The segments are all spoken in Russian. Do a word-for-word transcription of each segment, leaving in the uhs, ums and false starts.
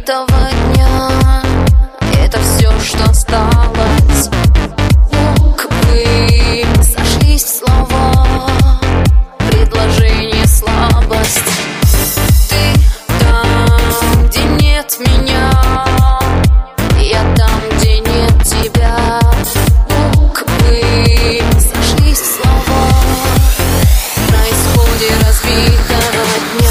разбитого дня. Это все, что осталось. Мог бы сошлись в слова, предложение слабость. Ты там, где нет меня, я там, где нет тебя. Мог бы сошлись в слова на исходе разбитого дня.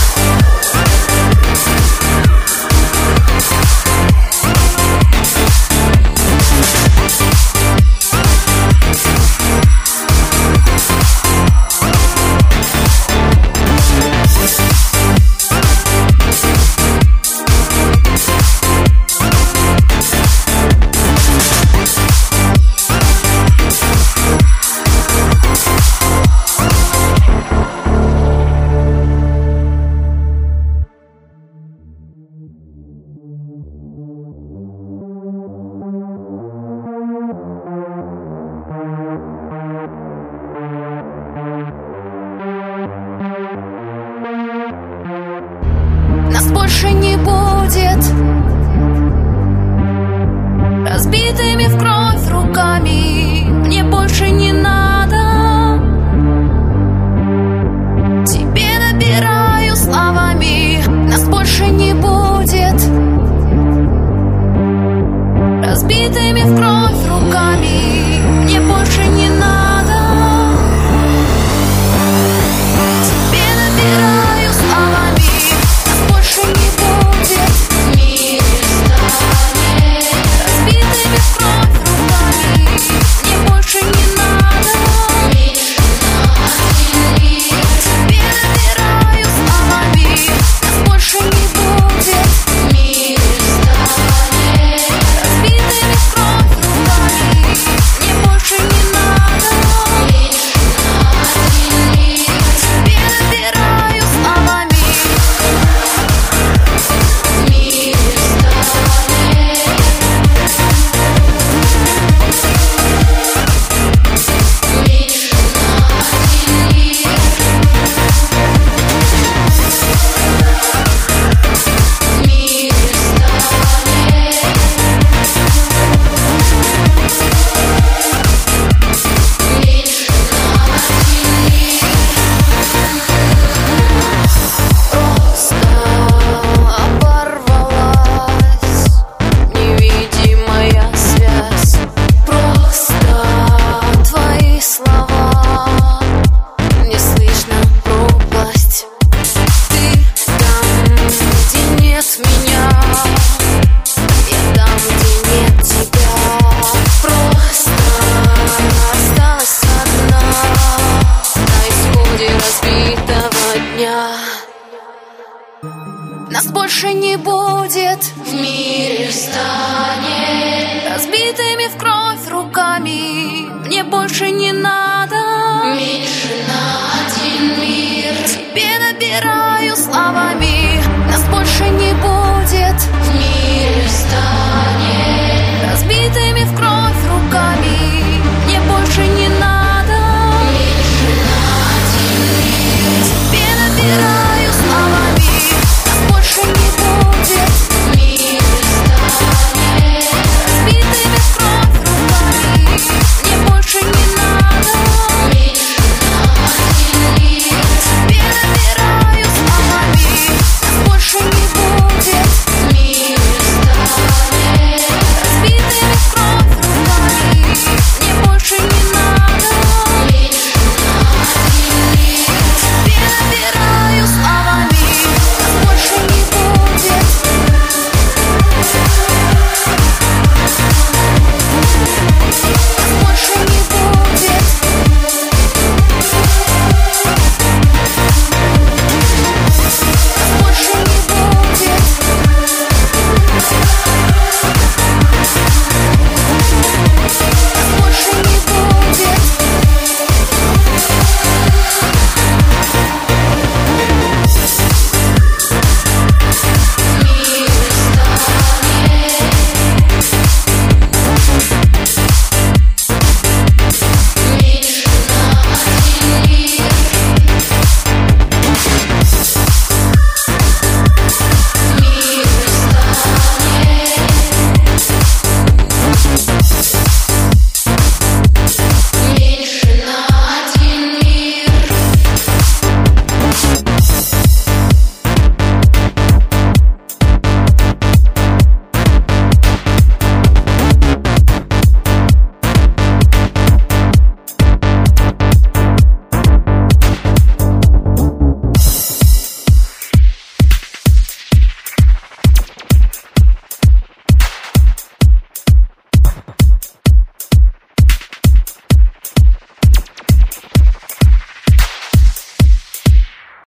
Нас больше не будет разбитыми в кровь руками. Мне больше не надо, тебе набираю словами. Нас больше не будет разбитыми в кровь руками. Мне больше не надо, тебе набираю словами. Больше не будет в мире станет разбитыми в кровь руками. Мне больше не надо, меньше на один мир. Тебе набираю словами. Нас больше не будет в мире станет разбитыми в кровь руками. Мне больше не надо, меньше на один мир. Тебе набираю словами. Нас больше не будет в мире станет разбитыми в кровь руками. Мне больше не надо, меньше на один мир. Тебе набираю словами.